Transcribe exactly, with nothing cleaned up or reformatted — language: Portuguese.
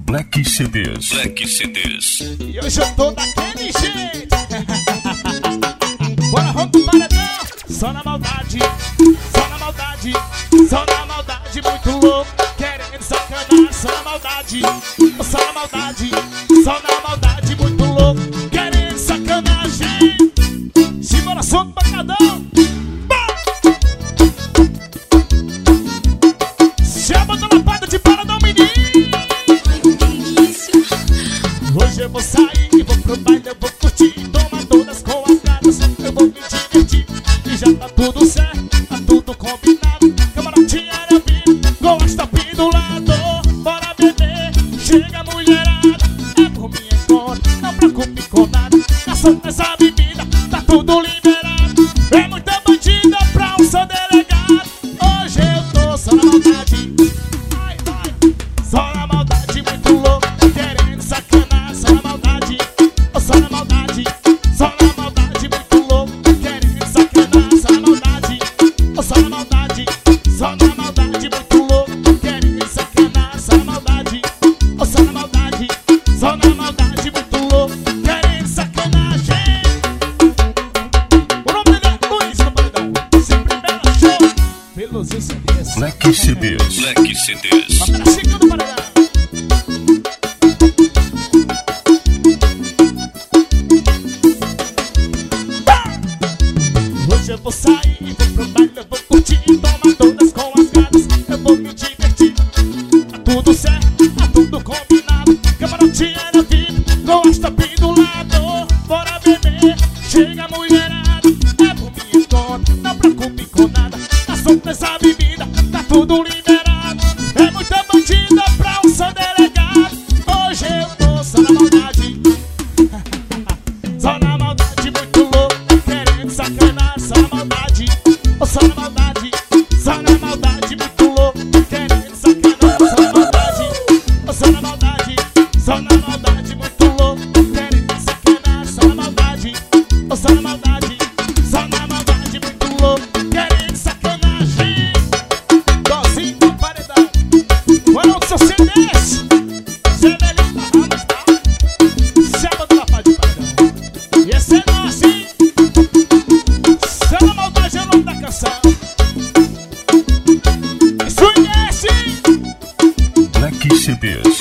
Black C Ds. Black C Ds. E hoje eu tô daquele jeito. Bora, rompe o paredão. Só na maldade, só na maldade, só na maldade, muito louco, querendo sacanar. Só na maldade, só na maldade, só na maldade, muito louco, querendo sacanagem. Simbora, som do pancadão. Chama a lapada de paradão, menino. Hoje eu vou sair e vou pro baile, eu vou curtir, tomar todas com as gatas, eu vou me divertir. E já tá tudo certo, tá tudo combinado. Camarotinha era vida, gosta pendulado. Bora beber, chega mulherada, é por minha conta, não preocupe com nada. Tá solta essa bebida, tá tudo liberado. É muita bandida pra um só delegado. Hoje eu tô só na maldade, ai, vai, só na maldade, muito louco, querendo sacanar. Só na maldade, oh, só na maldade, só na maldade, muito louco, querendo sacanar. Só na maldade, oh, só na maldade, só na maldade, muito louco, querendo sacanar. Só na maldade, oh, só na maldade, só na maldade, muito louco, querendo sacanagem. O nome dele é Luiz no paredão, sempre bela show, pelos C Ds. Black C Ds. Black C Ds. Vamos para segundo paredão. Hoje eu vou sair e vou pro baile, eu vou curtir, tomar todas com as gatas, eu vou me divertir. Tá tudo certo, tá tudo combinado. Camarotinha na vida, gosta pendulado. Bora beber, chega mulherada, é por minha conta, não preocupe com nada. Tá solta essa bebida, tá tudo liberado. É muita bandida pra um só delegado. Hoje eu tô só na maldade, só na maldade, muito louco, querendo sacanar. Só na maldade, oh, só na maldade, só na maldade, muito louco, querendo sacanar. Só na maldade, oh, só na maldade, só na maldade, muito louco, querendo sacanar. Só na maldade, oh, só na maldade, só na maldade, muito louco, querendo sacanagem. Dozinho do paredão, qual é o seu C Ds? Cê é melhor da Ramos, tá? Chama do lapada de paredão. E esse é nosso, hein? Só na maldade é o nome da canção. Isso é esse. Black C Ds.